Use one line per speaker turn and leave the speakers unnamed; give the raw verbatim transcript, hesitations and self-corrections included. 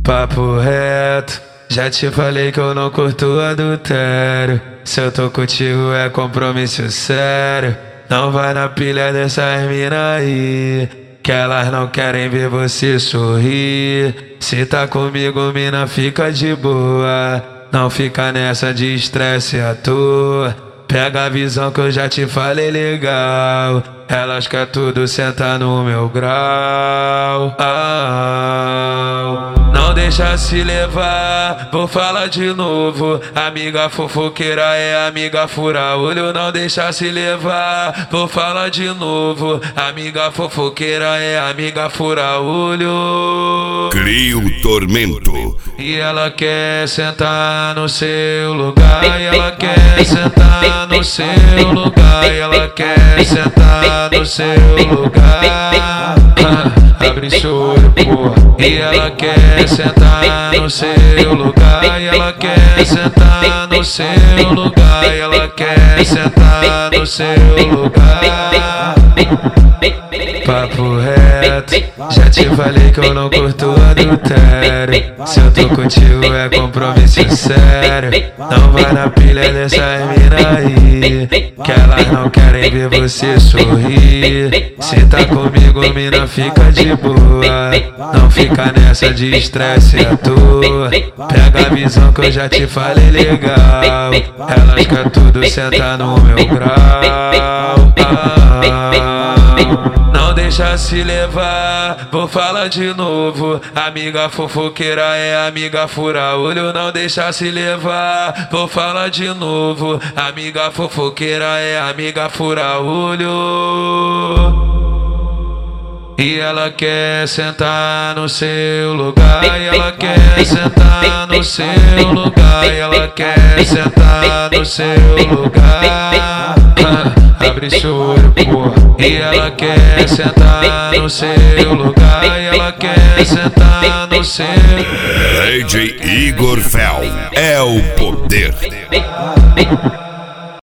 Papo reto, já te falei que eu não curto adultério. Se eu tô contigo é compromisso sério. Não vai na pilha dessas mina aí, que elas não querem ver você sorrir. Se tá comigo, mina, fica de boa. Não fica nessa de estresse à toa. Pega a visão que eu já te falei legal. Elas querem tudo sentar no meu grau. Ah, não deixa se levar, vou falar de novo. Amiga fofoqueira é amiga fura olho. Não deixa se levar, vou falar de novo. Amiga fofoqueira é amiga fura olho.
Cria o tormento.
E ela quer sentar no seu lugar. E ela quer sentar no seu lugar. E ela quer sentar no seu lugar. Ah, abre seu olho, porra. E ela quer sentar no seu lugar. E ela quer sentar no seu lugar. E ela quer sentar no seu lugar. Papo reto, já te falei que eu não curto adultério. Se eu tô contigo é compromisso sério. Não vai na pilha dessas mina aí, que elas não querem ver você sorrir. Se tá comigo, mina, fica de boa. Não fica nessa de estresse à toa. Pega a visão que eu já te falei legal. Elas querem tudo sentar no meu grau. Ah, não deixa se levar, vou falar de novo. Amiga fofoqueira é amiga fura olho. Não deixa se levar, vou falar de novo. Amiga fofoqueira é amiga fura olho. E ela quer sentar no seu lugar. E ela quer sentar no seu lugar. E ela quer sentar no seu lugar. Ah, abre seu olho, porra. E ela quer sentar no seu lugar. E ela quer sentar no seu.
D J Igor Fel é o poder.